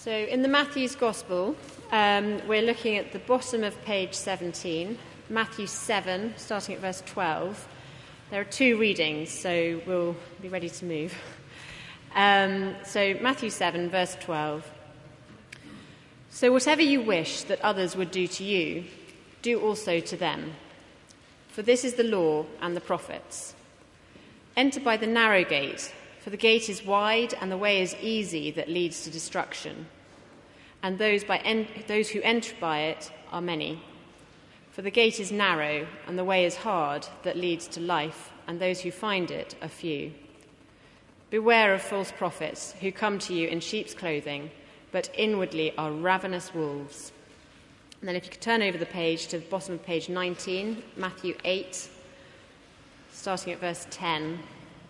So in the Matthew's Gospel, we're looking at the bottom of page 17, Matthew 7, starting at verse 12. There are two readings, so we'll be ready to move. So Matthew 7, verse 12. So whatever you wish that others would do to you, do also to them. For this is the law and the prophets. Enter by the narrow gate, for the gate is wide and the way is easy that leads to destruction. And those who enter by it are many. For the gate is narrow and the way is hard that leads to life, and those who find it are few. Beware of false prophets who come to you in sheep's clothing, but inwardly are ravenous wolves. And then if you could turn over the page to the bottom of page 19, Matthew 8, starting at verse 10.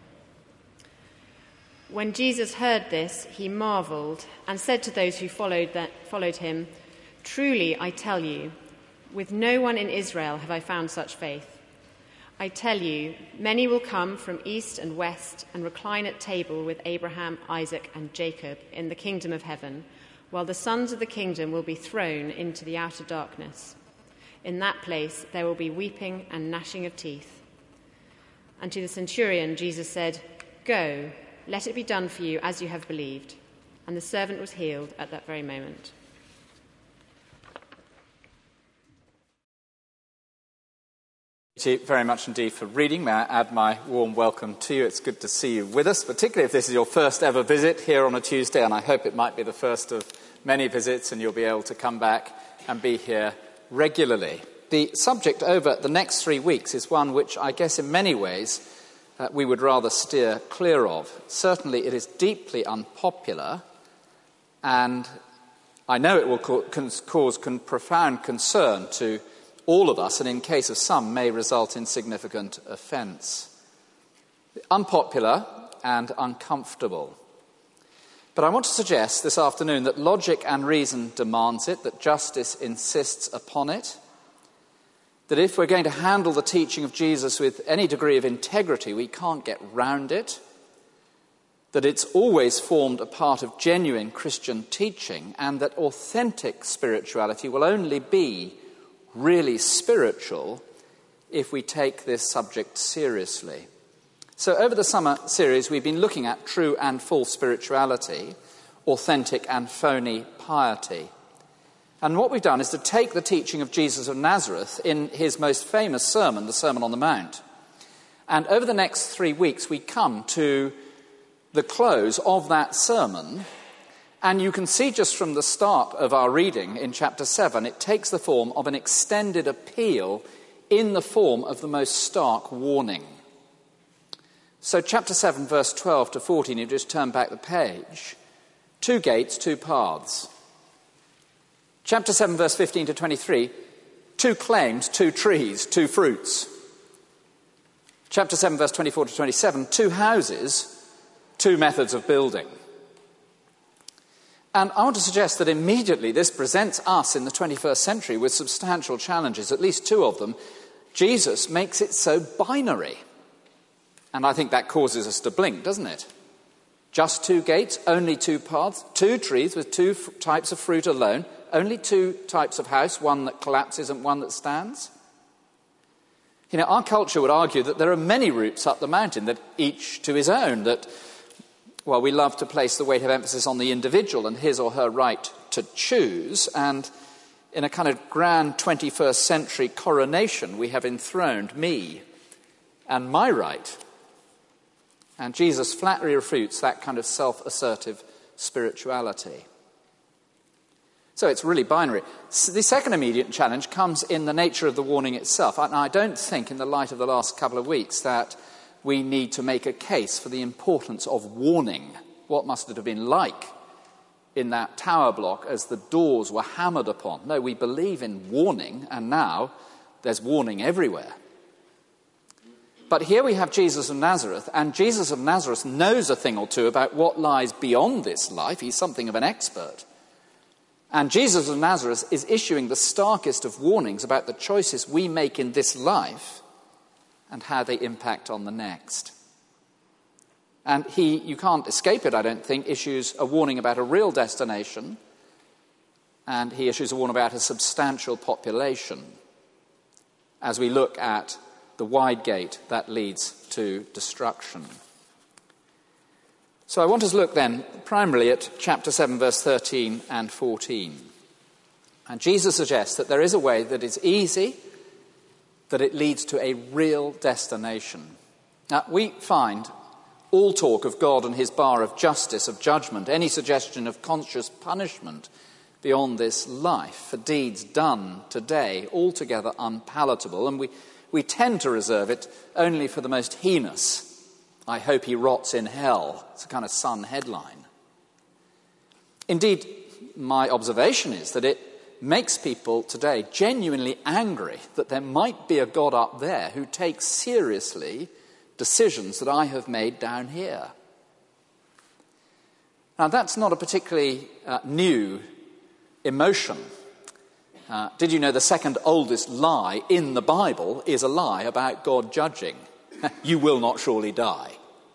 When Jesus heard this, he marveled and said to those who followed him, "Truly, I tell you, with no one in Israel have I found such faith. I tell you, many will come from east and west and recline at table with Abraham, Isaac, and Jacob in the kingdom of heaven, while the sons of the kingdom will be thrown into the outer darkness. In that place there will be weeping and gnashing of teeth." And to the centurion Jesus said, "Go, let it be done for you as you have believed." And the servant was healed at that very moment. Thank you very much indeed for reading. May I add my warm welcome to you. It's good to see you with us, particularly if this is your first ever visit here on a Tuesday, and I hope it might be the first of many visits and you'll be able to come back and be here regularly. The subject over the next 3 weeks is one which I guess in many ways we would rather steer clear of. Certainly it is deeply unpopular, and I know it will cause profound concern to all of us, and in case of some may result in significant offence. Unpopular and uncomfortable. But I want to suggest this afternoon that logic and reason demands it, that justice insists upon it, that if we're going to handle the teaching of Jesus with any degree of integrity, we can't get round it, that it's always formed a part of genuine Christian teaching, and that authentic spirituality will only be really spiritual if we take this subject seriously. So over the summer series, we've been looking at true and false spirituality, authentic and phony piety. And what we've done is to take the teaching of Jesus of Nazareth in his most famous sermon, the Sermon on the Mount. And over the next 3 weeks, we come to the close of that sermon. And you can see just from the start of our reading in chapter 7, it takes the form of an extended appeal in the form of the most stark warning. So chapter 7, verse 12 to 14, you just turn back the page. 2 gates, 2 paths. Chapter 7, verse 15 to 23, 2 claims, 2 trees, 2 fruits. Chapter 7, verse 24 to 27, 2 houses, 2 methods of building. And I want to suggest that immediately this presents us in the 21st century with substantial challenges, at least 2 of them. Jesus makes it so binary. And I think that causes us to blink, doesn't it? Just 2 gates, only 2 paths, 2 trees with 2 types of fruit alone, only 2 types of house, one that collapses and one that stands. You know, our culture would argue that there are many routes up the mountain, that each to his own, that well, we love to place the weight of emphasis on the individual and his or her right to choose, and in a kind of grand 21st century coronation, we have enthroned me and my right. And Jesus flatly refutes that kind of self-assertive spirituality. So it's really binary. The second immediate challenge comes in the nature of the warning itself. And I don't think, in the light of the last couple of weeks, that we need to make a case for the importance of warning. What must it have been like in that tower block as the doors were hammered upon? No, we believe in warning, and now there's warning everywhere. But here we have Jesus of Nazareth, and Jesus of Nazareth knows a thing or two about what lies beyond this life. He's something of an expert. And Jesus of Nazareth is issuing the starkest of warnings about the choices we make in this life and how they impact on the next. And he, you can't escape it, I don't think, issues a warning about a real destination and he issues a warning about a substantial population as we look at the wide gate that leads to destruction. So I want us to look then primarily at chapter 7, verse 13 and 14. And Jesus suggests that there is a way that is easy, that it leads to a real destination. Now, we find all talk of God and his bar of justice, of judgment, any suggestion of conscious punishment beyond this life for deeds done today, altogether unpalatable, and we tend to reserve it only for the most heinous. I hope he rots in hell. It's a kind of Sun headline. Indeed, my observation is that it makes people today genuinely angry that there might be a God up there who takes seriously decisions that I have made down here. Now, that's not a particularly new emotion. Did you know the second oldest lie in the Bible is a lie about God judging? You will not surely die.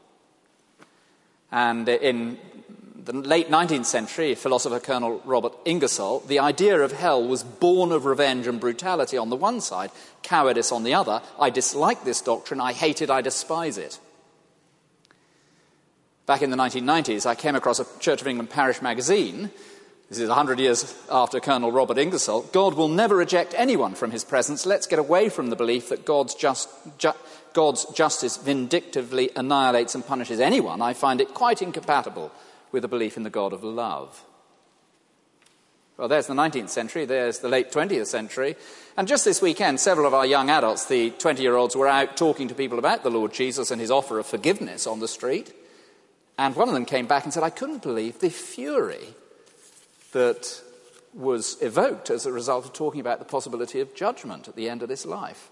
And in the late 19th century, philosopher Colonel Robert Ingersoll, the idea of hell was born of revenge and brutality on the one side, cowardice on the other. I dislike this doctrine, I hate it, I despise it. Back in the 1990s, I came across a Church of England parish magazine. This is 100 years after Colonel Robert Ingersoll. God will never reject anyone from his presence. Let's get away from the belief that God's justice vindictively annihilates and punishes anyone. I find it quite incompatible with a belief in the God of love. Well, there's the 19th century, there's the late 20th century. And just this weekend, several of our young adults, the 20-year-olds, were out talking to people about the Lord Jesus and his offer of forgiveness on the street. And one of them came back and said, I couldn't believe the fury that was evoked as a result of talking about the possibility of judgment at the end of this life.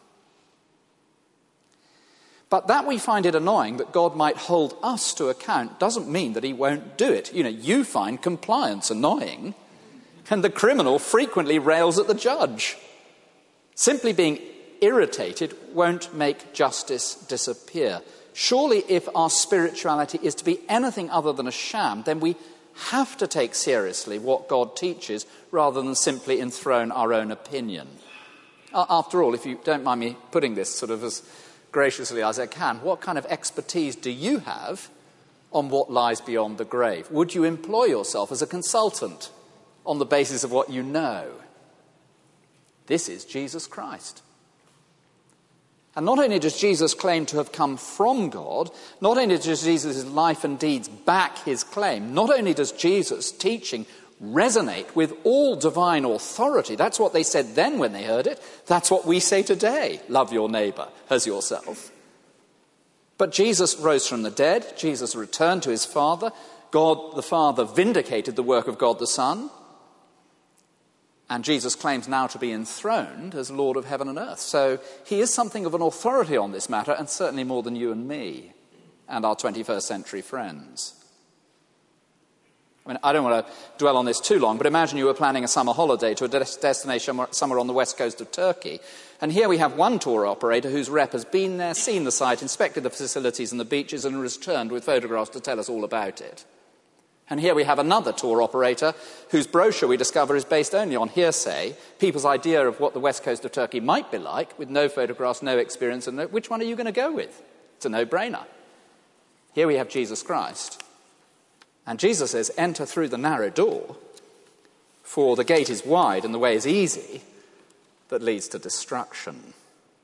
But that we find it annoying that God might hold us to account doesn't mean that he won't do it. You know, you find compliance annoying, and the criminal frequently rails at the judge. Simply being irritated won't make justice disappear. Surely if our spirituality is to be anything other than a sham, then we have to take seriously what God teaches rather than simply enthrone our own opinion. After all, if you don't mind me putting this sort of as graciously as I can, what kind of expertise do you have on what lies beyond the grave? Would you employ yourself as a consultant on the basis of what you know? This is Jesus Christ. And not only does Jesus claim to have come from God, not only does Jesus' life and deeds back his claim, not only does Jesus' teaching resonate with all divine authority. That's what they said then when they heard it. That's what we say today. Love your neighbour as yourself. But Jesus rose from the dead. Jesus returned to his Father. God the Father vindicated the work of God the Son. And Jesus claims now to be enthroned as Lord of heaven and earth. So he is something of an authority on this matter, and certainly more than you and me and our 21st century friends. I mean, I don't want to dwell on this too long, but imagine you were planning a summer holiday to a destination somewhere on the west coast of Turkey. And here we have one tour operator whose rep has been there, seen the site, inspected the facilities and the beaches, and returned with photographs to tell us all about it. And here we have another tour operator whose brochure, we discover, is based only on hearsay, people's idea of what the west coast of Turkey might be like, with no photographs, no experience, and which one are you going to go with? It's a no-brainer. Here we have Jesus Christ. And Jesus says, enter through the narrow door, for the gate is wide and the way is easy that leads to destruction.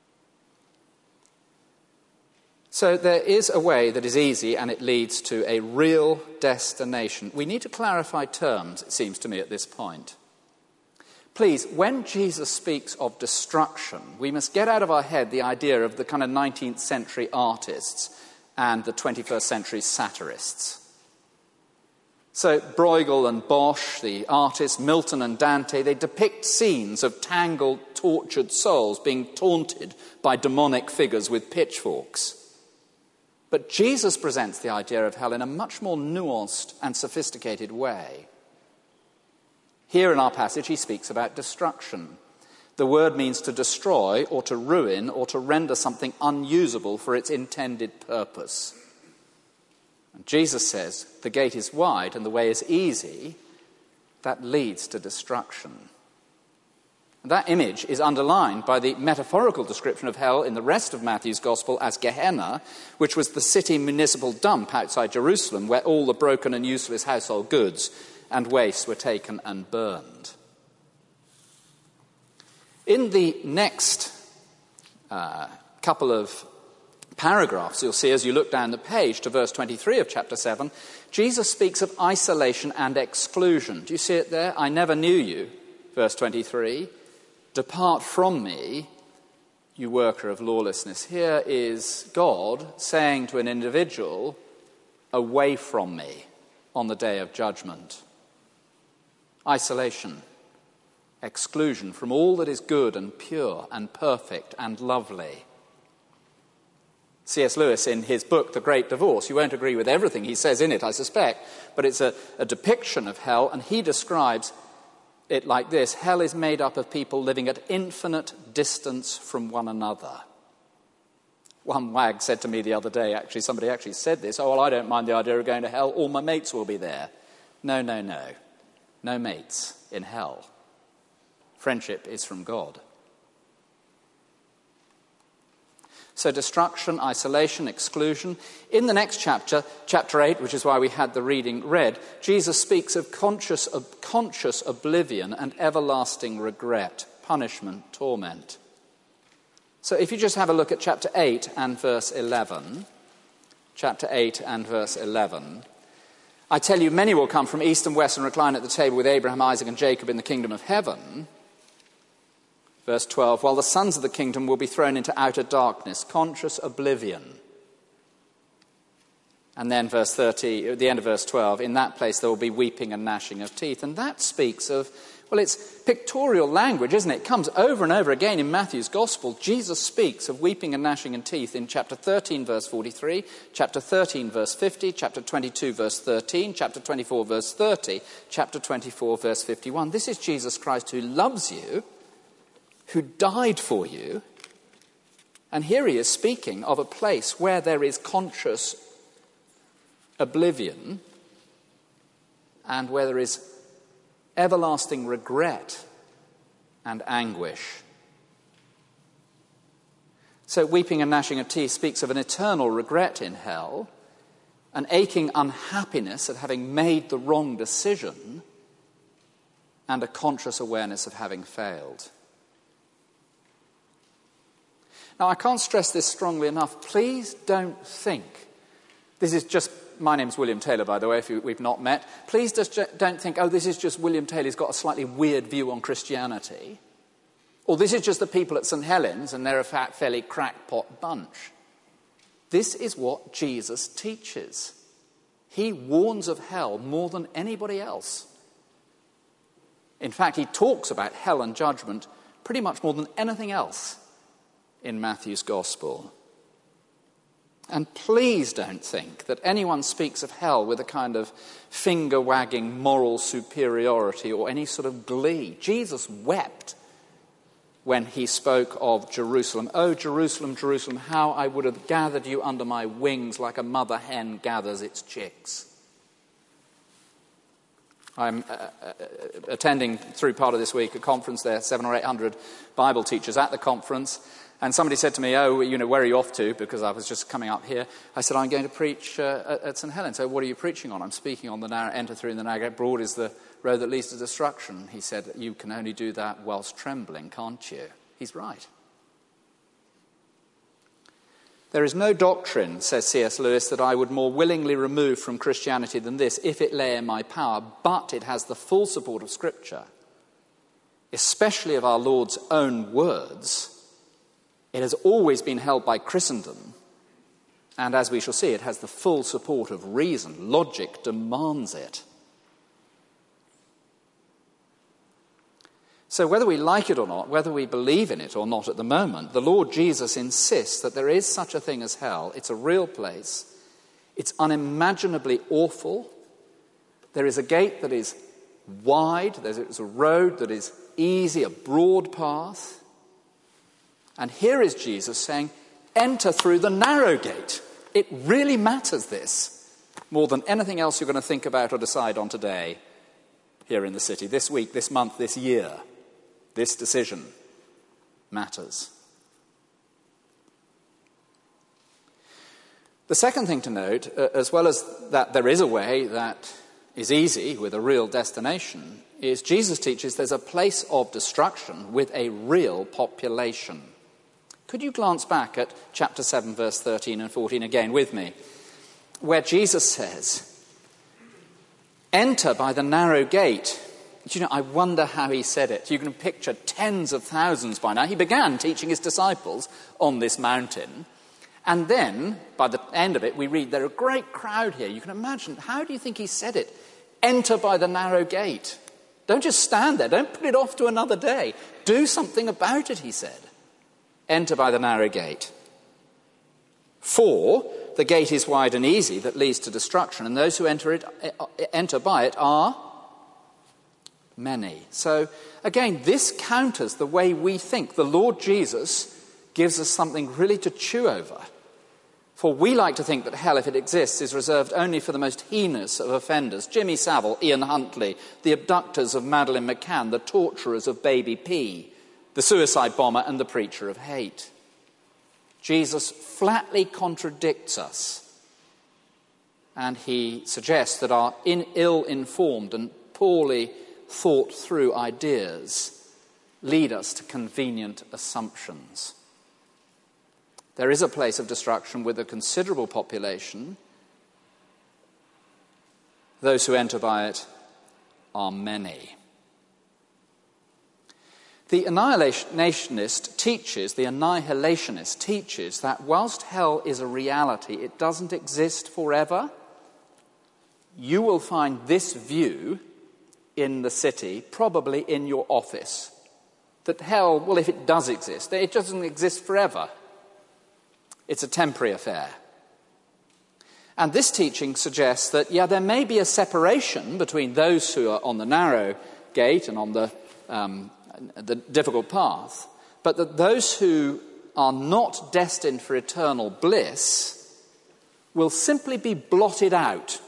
So there is a way that is easy and it leads to a real destination. We need to clarify terms, it seems to me, at this point. Please, when Jesus speaks of destruction, we must get out of our head the idea of the kind of 19th century artists and the 21st century satirists. So Bruegel and Bosch, the artists, Milton and Dante, they depict scenes of tangled, tortured souls being taunted by demonic figures with pitchforks. But Jesus presents the idea of hell in a much more nuanced and sophisticated way. Here in our passage, he speaks about destruction. The word means to destroy or to ruin or to render something unusable for its intended purpose. And Jesus says the gate is wide and the way is easy that leads to destruction. And that image is underlined by the metaphorical description of hell in the rest of Matthew's Gospel as Gehenna, which was the city municipal dump outside Jerusalem where all the broken and useless household goods and waste were taken and burned. In the next couple of paragraphs, you'll see as you look down the page to verse 23 of chapter 7, Jesus speaks of isolation and exclusion. Do you see it there? I never knew you, verse 23. Depart from me, you worker of lawlessness. Here is God saying to an individual, away from me on the day of judgment. Isolation, exclusion from all that is good and pure and perfect and lovely. C.S. Lewis, in his book, The Great Divorce, you won't agree with everything he says in it, I suspect, but it's a depiction of hell, and he describes it like this: hell is made up of people living at infinite distance from one another. One wag said to me the other day, somebody actually said this, oh, well, I don't mind the idea of going to hell, all my mates will be there. No. No mates in hell. Friendship is from God. So destruction, isolation, exclusion. In the next chapter, chapter 8, which is why we had the reading read, Jesus speaks of conscious oblivion and everlasting regret, punishment, torment. So if you just have a look at chapter 8 and verse 11, chapter 8 and verse 11, I tell you, many will come from east and west and recline at the table with Abraham, Isaac, and Jacob in the kingdom of heaven. Verse 12, while the sons of the kingdom will be thrown into outer darkness, conscious oblivion. And then verse 30, at the end of verse 12, in that place there will be weeping and gnashing of teeth. And that speaks of, well, it's pictorial language, isn't it? It comes over and over again in Matthew's Gospel. Jesus speaks of weeping and gnashing of teeth in chapter 13, verse 43, chapter 13, verse 50, chapter 22, verse 13, chapter 24, verse 30, chapter 24, verse 51. This is Jesus Christ who loves you, who died for you, and here he is speaking of a place where there is conscious oblivion and where there is everlasting regret and anguish. So weeping and gnashing of teeth speaks of an eternal regret in hell, an aching unhappiness at having made the wrong decision, and a conscious awareness of having failed. Now, I can't stress this strongly enough. Please don't think, this is just, my name's William Taylor, by the way, if we've not met. Please just don't think, oh, this is just William Taylor's got a slightly weird view on Christianity. Or this is just the people at St. Helens and they're a fairly crackpot bunch. This is what Jesus teaches. He warns of hell more than anybody else. In fact, he talks about hell and judgment pretty much more than anything else in Matthew's Gospel. And please don't think that anyone speaks of hell with a kind of finger-wagging moral superiority or any sort of glee. Jesus wept when he spoke of Jerusalem. Oh, Jerusalem, Jerusalem, how I would have gathered you under my wings like a mother hen gathers its chicks. I'm attending through part of this week a conference there, 700 or 800 Bible teachers at the conference. And somebody said to me, oh, where are you off to? Because I was just coming up here. I said, I'm going to preach at St. Helens. So what are you preaching on? I'm speaking on the narrow, enter through in the narrow gate. Broad is the road that leads to destruction. He said, you can only do that whilst trembling, can't you? He's right. There is no doctrine, says C.S. Lewis, that I would more willingly remove from Christianity than this, if it lay in my power, but it has the full support of Scripture, especially of our Lord's own words. It has always been held by Christendom, and as we shall see, it has the full support of reason. Logic demands it. So whether we like it or not, whether we believe in it or not at the moment, the Lord Jesus insists that there is such a thing as hell. It's a real place. It's unimaginably awful. There is a gate that is wide. There's a road that is easy, a broad path. And here is Jesus saying, enter through the narrow gate. It really matters, this, more than anything else you're going to think about or decide on today. here in the city. This week, this month, this year, this decision matters. The second thing to note, as well as that there is a way that is easy with a real destination, is Jesus teaches there's a place of destruction with a real population. Could you glance back at chapter 7, verse 13 and 14 again with me, where Jesus says, "Enter by the narrow gate." Do you know, I wonder how he said it. You can picture tens of thousands by now. He began teaching his disciples on this mountain. And then, by the end of it, we read, there are a great crowd here. You can imagine, how do you think he said it? Enter by the narrow gate. Don't just stand there. Don't put it off to another day. Do something about it, he said. Enter by the narrow gate. For the gate is wide and easy that leads to destruction, and those who enter by it are many. So, again, this counters the way we think. The Lord Jesus gives us something really to chew over. For we like to think that hell, if it exists, is reserved only for the most heinous of offenders. Jimmy Savile, Ian Huntley, the abductors of Madeleine McCann, the torturers of Baby P, the suicide bomber and the preacher of hate. Jesus flatly contradicts us. And he suggests that our ill-informed and poorly thought-through ideas lead us to convenient assumptions. There is a place of destruction with a considerable population. Those who enter by it are many. The annihilationist teaches that whilst hell is a reality, it doesn't exist forever. You will find this view in the city, probably in your office, that hell, well, if it does exist, it doesn't exist forever. It's a temporary affair. And this teaching suggests that, there may be a separation between those who are on the narrow gate and on the difficult path, but that those who are not destined for eternal bliss will simply be blotted out.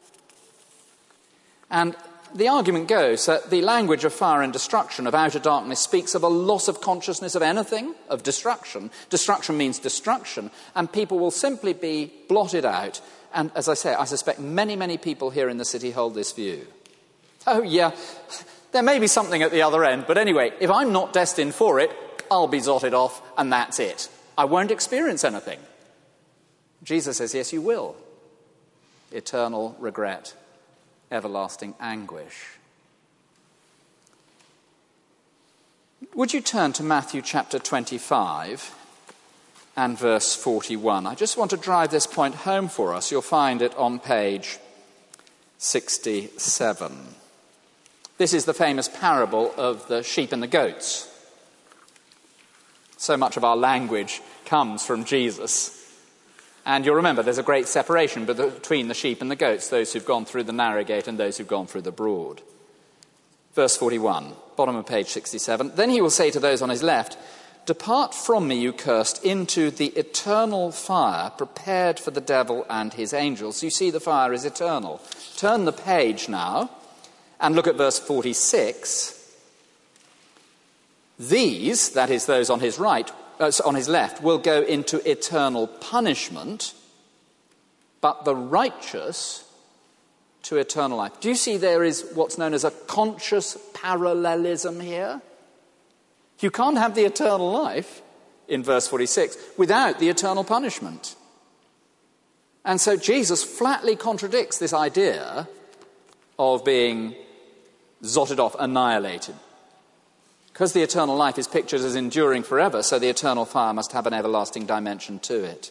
And the argument goes that the language of fire and destruction, of outer darkness, speaks of a loss of consciousness of anything, of destruction. Destruction means destruction, and people will simply be blotted out. And as I say, I suspect many, many people here in the city hold this view. Oh, yeah, there may be something at the other end, but anyway, if I'm not destined for it, I'll be zotted off, and that's it. I won't experience anything. Jesus says, yes, you will. Eternal regret, everlasting anguish. Would you turn to Matthew chapter 25 and verse 41? I just want to drive this point home for us. You'll find it on page 67. This is the famous parable of the sheep and the goats. So much of our language comes from Jesus. And you'll remember there's a great separation between the sheep and the goats, those who've gone through the narrow gate and those who've gone through the broad. Verse 41, bottom of page 67. Then he will say to those on his left, "Depart from me, you cursed, into the eternal fire prepared for the devil and his angels." You see, the fire is eternal. Turn the page now and look at verse 46. These, that is those on his right, on his left, will go into eternal punishment, but the righteous to eternal life. Do you see there is what's known as a conscious parallelism here? You can't have the eternal life, in verse 46, without the eternal punishment. And so Jesus flatly contradicts this idea of being zotted off, annihilated. Because the eternal life is pictured as enduring forever, so the eternal fire must have an everlasting dimension to it.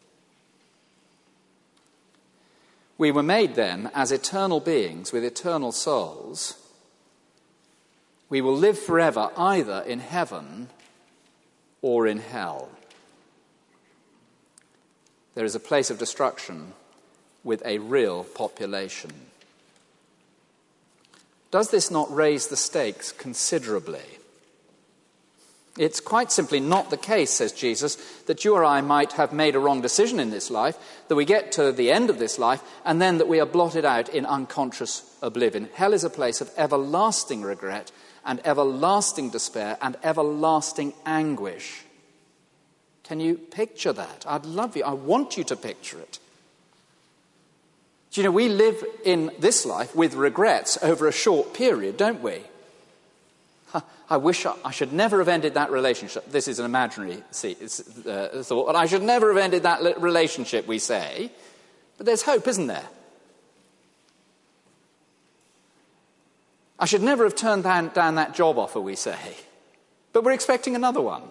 We were made then as eternal beings with eternal souls. We will live forever either in heaven or in hell. There is a place of destruction with a real population. Does this not raise the stakes considerably? It's quite simply not the case, says Jesus, that you or I might have made a wrong decision in this life, that we get to the end of this life, and then that we are blotted out in unconscious oblivion. Hell is a place of everlasting regret and everlasting despair and everlasting anguish. Can you picture that? I want you to picture it. Do you know, we live in this life with regrets over a short period, don't we? I wish I should never have ended that relationship. This is an imaginary thought, but I should never have ended that relationship, we say. But there's hope, isn't there? I should never have turned down that job offer, we say. But we're expecting another one.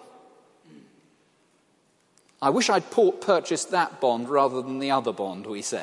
I wish I'd purchased that bond rather than the other bond, we say.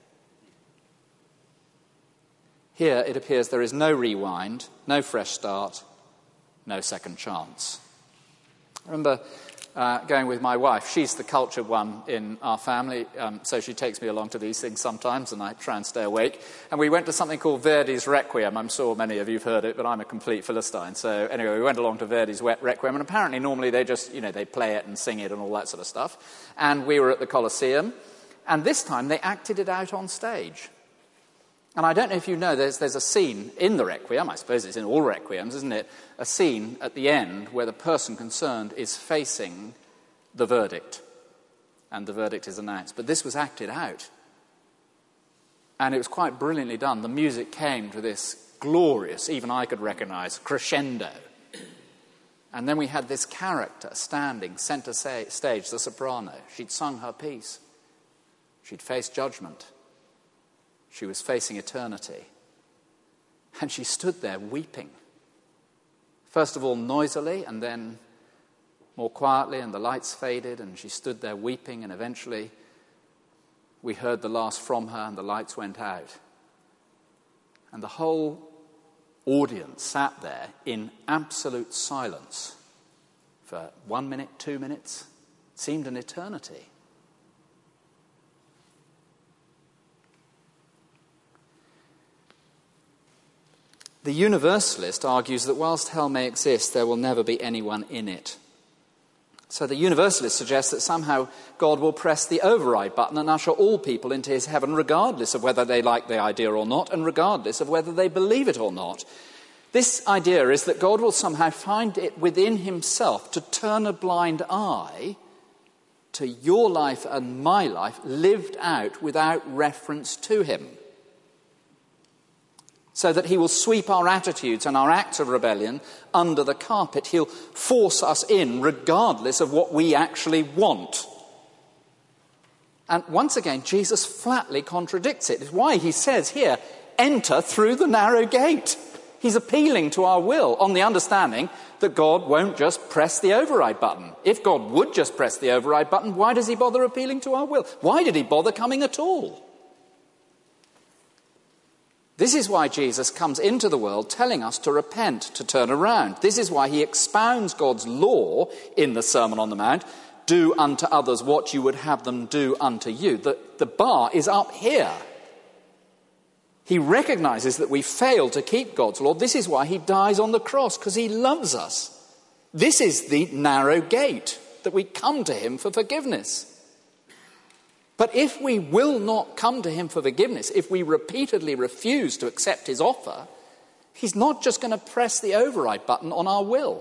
Here it appears there is no rewind, no fresh start, no second chance. I remember going with my wife. She's the cultured one in our family, so she takes me along to these things sometimes, and I try and stay awake. And we went to something called Verdi's Requiem. I'm sure many of you have heard it, but I'm a complete Philistine. So anyway, we went along to Verdi's Requiem, and apparently normally they just, they play it and sing it and all that sort of stuff. And we were at the Colosseum, and this time they acted it out on stage. And I don't know if you know, there's a scene in the Requiem, I suppose it's in all Requiems, isn't it? A scene at the end where the person concerned is facing the verdict. And the verdict is announced. But this was acted out. And it was quite brilliantly done. The music came to this glorious, even I could recognise, crescendo. And then we had this character standing centre stage, the soprano. She'd sung her piece. She'd faced judgment. She was facing eternity. And she stood there weeping. First of all noisily, and then more quietly, and the lights faded, and she stood there weeping, and eventually we heard the last from her, and the lights went out. And the whole audience sat there in absolute silence for 1 minute, 2 minutes. It seemed an eternity. The universalist argues that whilst hell may exist, there will never be anyone in it. So the universalist suggests that somehow God will press the override button and usher all people into his heaven, regardless of whether they like the idea or not, and regardless of whether they believe it or not. This idea is that God will somehow find it within himself to turn a blind eye to your life and my life lived out without reference to him. So that he will sweep our attitudes and our acts of rebellion under the carpet. He'll force us in regardless of what we actually want. And once again, Jesus flatly contradicts it. It's why he says here, enter through the narrow gate. He's appealing to our will on the understanding that God won't just press the override button. If God would just press the override button, why does he bother appealing to our will? Why did he bother coming at all? This is why Jesus comes into the world telling us to repent, to turn around. This is why he expounds God's law in the Sermon on the Mount. Do unto others what you would have them do unto you. The bar is up here. He recognizes that we fail to keep God's law. This is why he dies on the cross, because he loves us. This is the narrow gate, that we come to him for forgiveness. But if we will not come to him for forgiveness, if we repeatedly refuse to accept his offer, he's not just going to press the override button on our will.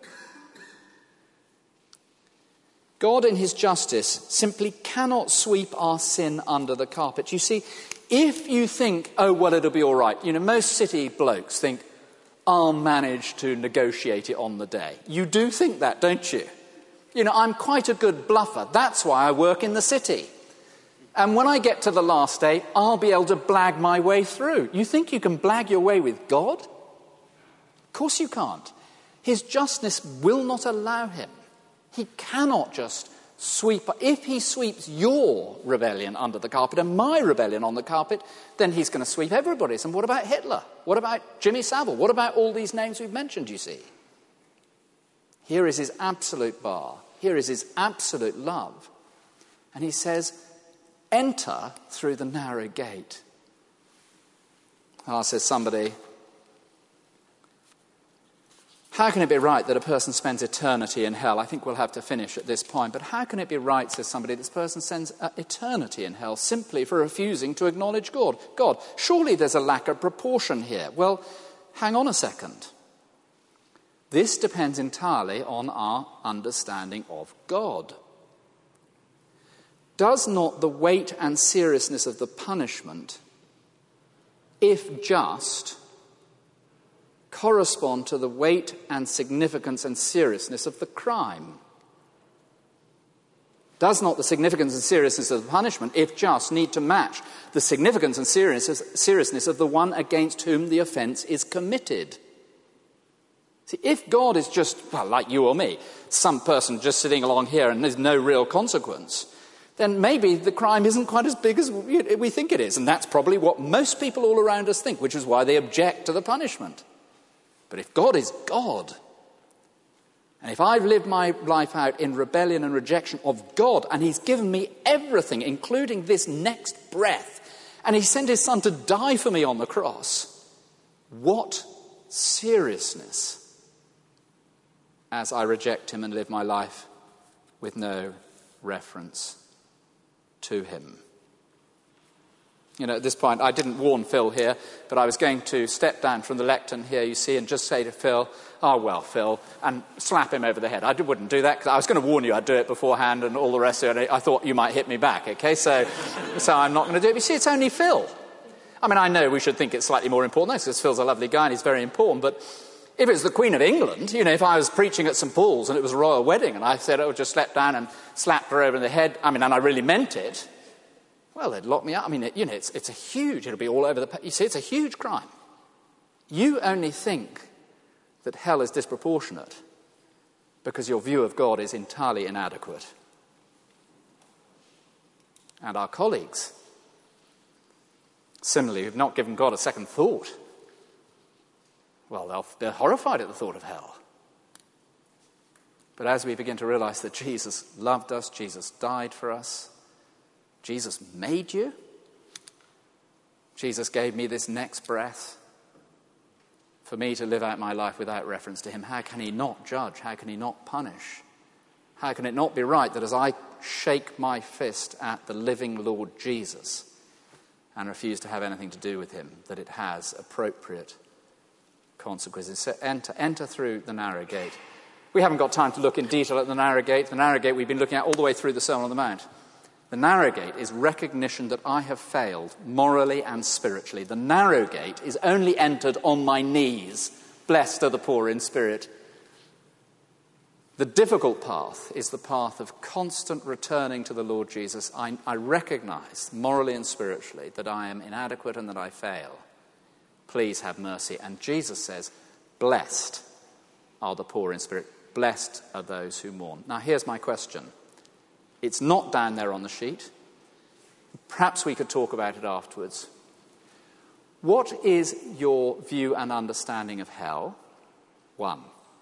God in his justice simply cannot sweep our sin under the carpet. You see, if you think, oh, well, it'll be all right. Most city blokes think, I'll manage to negotiate it on the day. You do think that, don't you? I'm quite a good bluffer. That's why I work in the city. And when I get to the last day, I'll be able to blag my way through. You think you can blag your way with God? Of course you can't. His justness will not allow him. He cannot just sweep. If he sweeps your rebellion under the carpet and my rebellion on the carpet, then he's going to sweep everybody's. And what about Hitler? What about Jimmy Savile? What about all these names we've mentioned, you see? Here is his absolute bar. Here is his absolute love. And he says, enter through the narrow gate. Says somebody, How can it be right that a person spends eternity in hell? I think we'll have to finish at this point. But how can it be right, says somebody, this person spends eternity in hell simply for refusing to acknowledge God? Surely there's a lack of proportion here. Well, hang on a second. This depends entirely on our understanding of God. Does not the weight and seriousness of the punishment, if just, correspond to the weight and significance and seriousness of the crime? Does not the significance and seriousness of the punishment, if just, need to match the significance and seriousness of the one against whom the offence is committed? See, if God is just, well, like you or me, some person just sitting along here and there's no real consequence, then maybe the crime isn't quite as big as we think it is. And that's probably what most people all around us think, which is why they object to the punishment. But if God is God, and if I've lived my life out in rebellion and rejection of God, and he's given me everything, including this next breath, and he sent his son to die for me on the cross, what seriousness as I reject him and live my life with no reference to him. You know, at this point, I didn't warn Phil here, but I was going to step down from the lectern here, you see, and just say to Phil, "Oh, well, Phil," and slap him over the head. I wouldn't do that, because I was going to warn you I'd do it beforehand and all the rest of it. I thought you might hit me back, okay? So I'm not going to do it. But you see, it's only Phil. I mean, I know we should think it's slightly more important, because Phil's a lovely guy and he's very important, but if it was the Queen of England, you know, if I was preaching at St. Paul's and it was a royal wedding and I said I would just slept down and slapped her over the head, I mean, and I really meant it, well, they'd lock me up. I mean, it's a huge, it'll be all over you see, it's a huge crime. You only think that hell is disproportionate because your view of God is entirely inadequate. And our colleagues, similarly, who've not given God a second thought, well, they're horrified at the thought of hell. But as we begin to realize that Jesus loved us, Jesus died for us, Jesus made you, Jesus gave me this next breath for me to live out my life without reference to him, how can he not judge? How can he not punish? How can it not be right that as I shake my fist at the living Lord Jesus and refuse to have anything to do with him, that it has appropriate consequences? So enter through the narrow gate. We haven't got time to look in detail at the narrow gate. The narrow gate we've been looking at all the way through the Sermon on the Mount. The narrow gate is recognition that I have failed morally and spiritually. The narrow gate is only entered on my knees. Blessed are the poor in spirit. The difficult path is the path of constant returning to the Lord Jesus. I recognize morally and spiritually that I am inadequate and that I fail. Please have mercy. And Jesus says, blessed are the poor in spirit. Blessed are those who mourn. Now here's my question. It's not down there on the sheet. Perhaps we could talk about it afterwards. What is your view and understanding of hell? 1.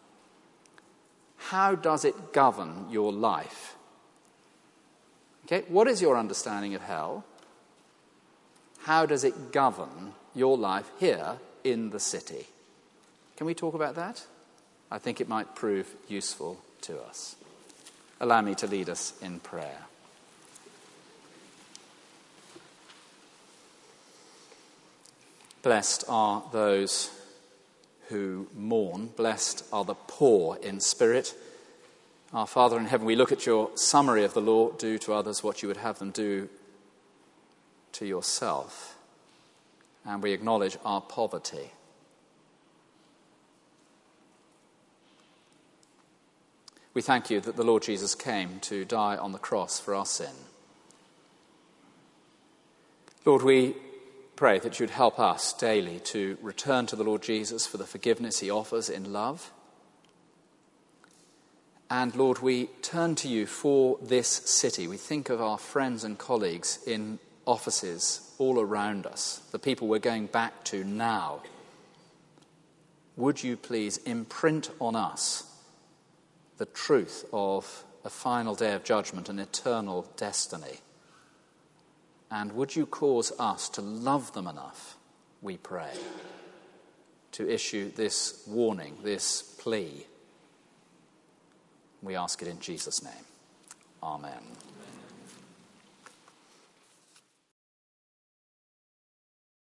How does it govern your life? Okay, what is your understanding of hell? How does it govern your life here in the city? Can we talk about that? I think it might prove useful to us. Allow me to lead us in prayer. Blessed are those who mourn. Blessed are the poor in spirit. Our Father in heaven, we look at your summary of the law, do to others what you would have them do to yourself. And we acknowledge our poverty. We thank you that the Lord Jesus came to die on the cross for our sin. Lord, we pray that you'd help us daily to return to the Lord Jesus for the forgiveness he offers in love. And Lord, we turn to you for this city. We think of our friends and colleagues in offices all around us, the people we're going back to now. Would you please imprint on us the truth of a final day of judgment and eternal destiny? And would you cause us to love them enough, we pray, to issue this warning, this plea. We ask it in Jesus' name. Amen.